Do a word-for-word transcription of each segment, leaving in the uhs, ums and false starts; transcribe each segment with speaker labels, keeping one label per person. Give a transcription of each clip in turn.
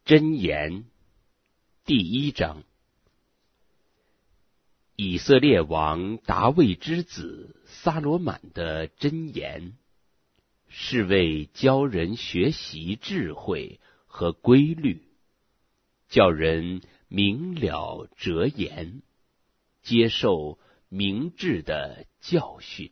Speaker 1: 箴言第一章。以色列王达味之子撒罗满的箴言，是为教人学习智慧和规律，叫人明了哲言，接受明智的教训。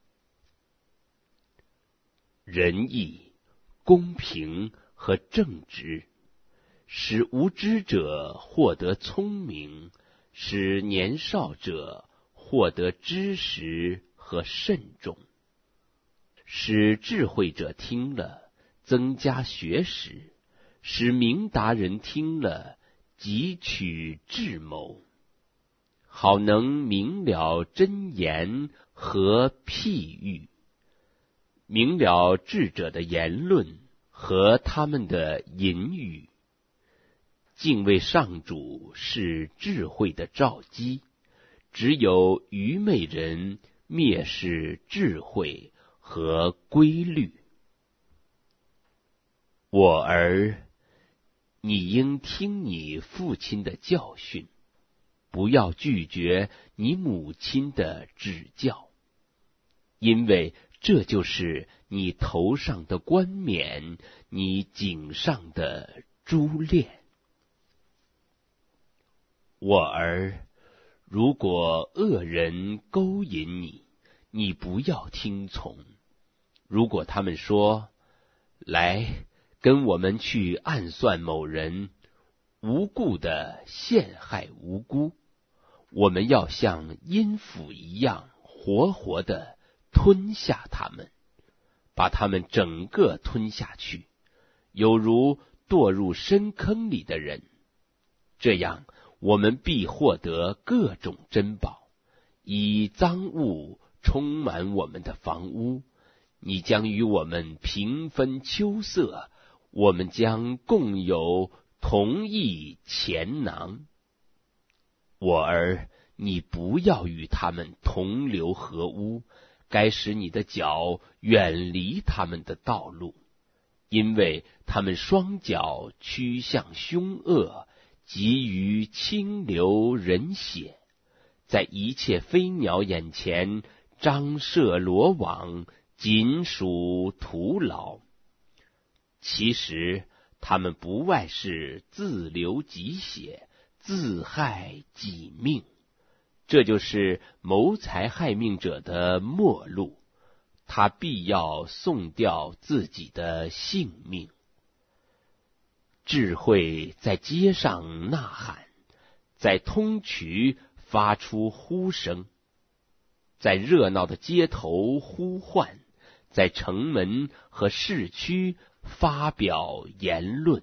Speaker 1: 仁义、公平和正直，使无知者获得聪明，使年少者获得知识和慎重，使智慧者听了增加学识，使明达人听了汲取智谋，好能明了箴言和譬喻，明了智者的言论和他们的隐语。敬畏上主是智慧的肇基，只有愚昧人蔑视智慧和规律。我儿，你应听你父亲的教训，不要拒绝你母亲的指教，因为这就是你头上的冠冕，你颈上的珠链。我儿，如果恶人勾引你，你不要听从。如果他们说，来，跟我们去暗算某人，无故的陷害无辜，我们要像阴府一样活活的吞下他们，把他们整个吞下去，有如堕入深坑里的人。这样我们必获得各种珍宝，以赃物充满我们的房屋。你将与我们平分秋色，我们将共有同一钱囊。我儿，你不要与他们同流合污，该使你的脚远离他们的道路，因为他们双脚趋向凶恶，急于清流人血，在一切飞鸟眼前张设罗网，仅属徒劳。其实他们不外是自流己血，自害己命，这就是谋财害命者的末路，他必要送掉自己的性命。智慧在街上呐喊，在通衢发出呼声，在热闹的街头呼唤，在城门和市区发表言论。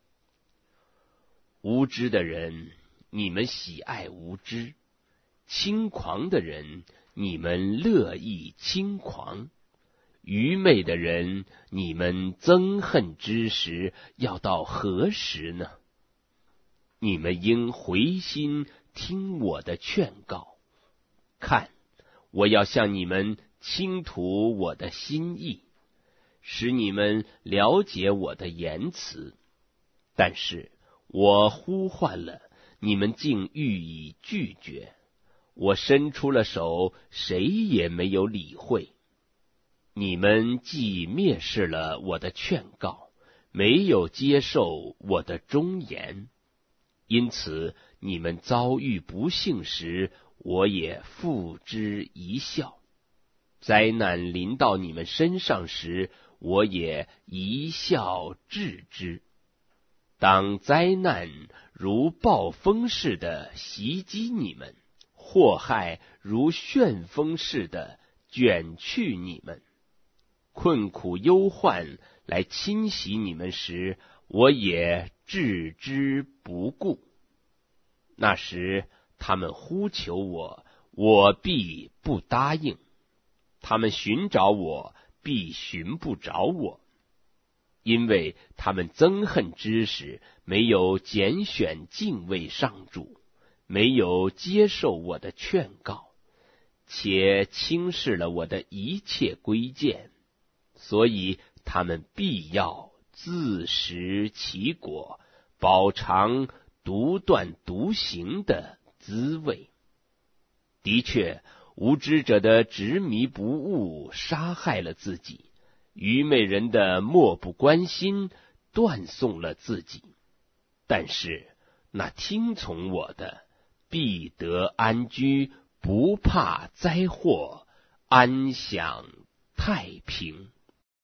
Speaker 1: 无知的人，你们喜爱无知；轻狂的人，你们乐意轻狂；愚昧的人，你们憎恨知识，要到何时呢？你们应回心听我的劝告。看，我要向你们倾吐我的心意，使你们了解我的言辞。但是我呼唤了，你们竟予以拒绝；我伸出了手，谁也没有理会。你们既蔑视了我的劝告，没有接受我的忠言，因此你们遭遇不幸时，我也付之一笑；灾难临到你们身上时，我也一笑置之。当灾难如暴风似的袭击你们，祸害如旋风似的卷去你们，困苦忧患来侵袭你们时，我也置之不顾。那时他们呼求我，我必不答应；他们寻找我，必寻不着我，因为他们憎恨知识，没有拣选敬畏上主，没有接受我的劝告，且轻视了我的一切规谏，所以他们必要自食其果， 饱尝独断独行的滋味。的确，无知者的执迷不悟杀害了自己，愚昧人的漠不关心断送了自己。但是那听从我的，必得安居，不怕灾祸，安享太平。